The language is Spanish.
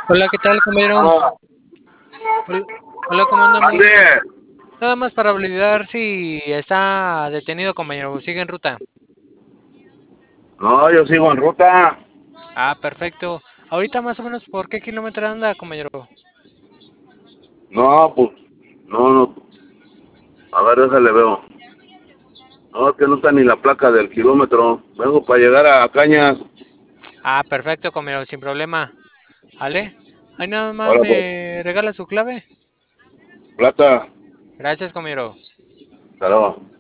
Hola, ¿qué tal, compañero? Ah, Hol- Hola, ¿cómo andamos? mande. Nada más para validar si está detenido, compañero. Sigue en ruta. No, yo sigo en ruta. Ah, perfecto. Ahorita más o menos, ¿por qué kilómetro anda, compañero? No, pues, no, no. A ver, déjale veo. No, es que no está ni la placa del kilómetro. Vengo para llegar a Cañas. Ah, perfecto, compañero, sin problema. ¿Vale? Ahí nada más Ahora pues, me regala su clave. plata. Gracias, compañero. Claro.